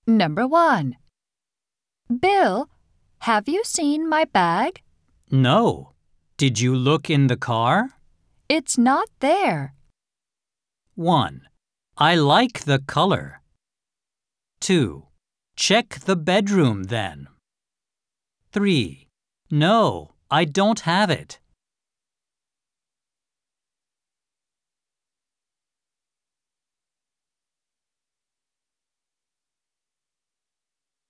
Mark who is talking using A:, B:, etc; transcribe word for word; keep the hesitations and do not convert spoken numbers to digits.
A: Number one. Bill, have you seen my bag?
B: No. Did you look in the car?
A: It's not there.
B: one. I like the color. two. Check the bedroom then. three. No, I don't have it.